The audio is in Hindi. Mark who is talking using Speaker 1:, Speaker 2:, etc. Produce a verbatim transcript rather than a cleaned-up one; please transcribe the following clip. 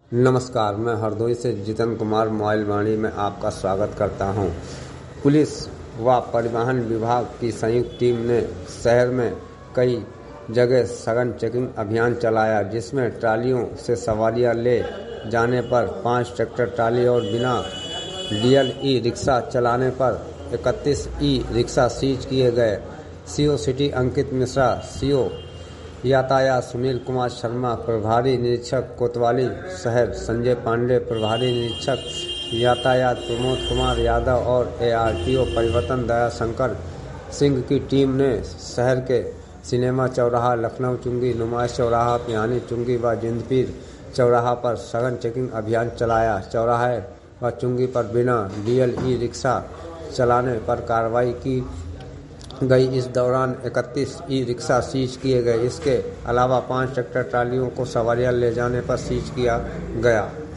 Speaker 1: नमस्कार, मैं हरदोई से जितन कुमार मोबाइल वाणी में आपका स्वागत करता हूं। पुलिस व परिवहन विभाग की संयुक्त टीम ने शहर में कई जगह सघन चेकिंग अभियान चलाया, जिसमें ट्रालियों से सवारियां ले जाने पर पाँच ट्रैक्टर ट्राली और बिना डीएल ई रिक्शा चलाने पर इकतीस ई रिक्शा सीज किए गए। CO city Ankit Mishra, CO यातायात सुनील कुमार शर्मा, प्रभारी निरीक्षक कोतवाली शहर संजय पांडे, प्रभारी निरीक्षक यातायात प्रमोद कुमार यादव और एआरटीओ परिवर्तन दयाशंकर सिंह की टीम ने शहर के सिनेमा चौराहा, लखनऊ चुंगी, नुमाइश चौराहा, पिहानी चुंगी व जिंदपीर चौराहा पर सघन चेकिंग अभियान चलाया। चौराहे व चुंगी पर बिना डीएल ई रिक्शा चलाने पर कार्रवाई की गई। इस दौरान इकतीस ई रिक्शा सीज किए गए। इसके अलावा पाँच ट्रैक्टर ट्रालियों को सवारियां ले जाने पर सीज किया गया।